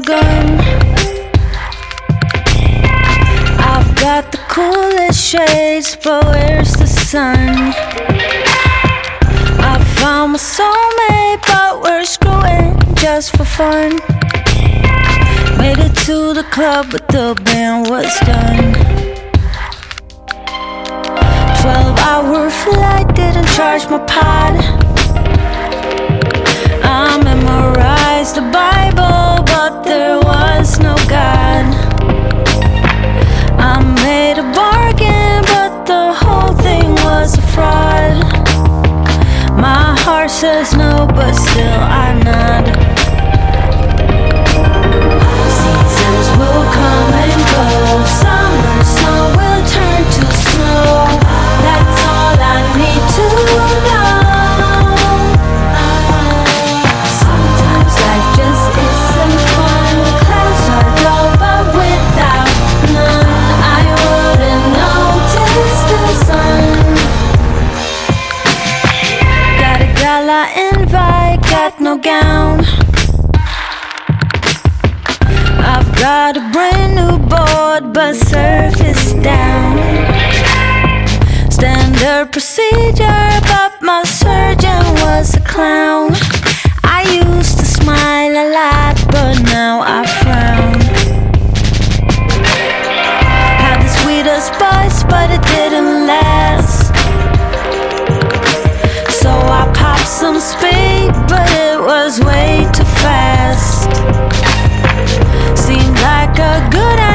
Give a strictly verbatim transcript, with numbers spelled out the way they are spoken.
gun. I've got the coolest shades, but where's the sun? I found my soulmate, but we're screwing just for fun. Made it to the club, but the band was done. Twelve hour flight, didn't charge my pod. I memorized the Bible, but there was no God. I made a bargain, but the whole thing was a fraud. My heart says no, but still I nod. Seasons will come and go. Summer sun will turn to snow. That's all I need to know. Sometimes life just isn't fun. Clouds are low, but without none, I wouldn't notice the sun. Got a gala invite, got no gown. I've got a brand new board, but surface down. Standard procedure, but my surgeon was a clown. I used to smile a lot, but now I frown. Had the sweetest buzz, but it didn't last. So I popped some speed, but it was way too fast. Seemed like a good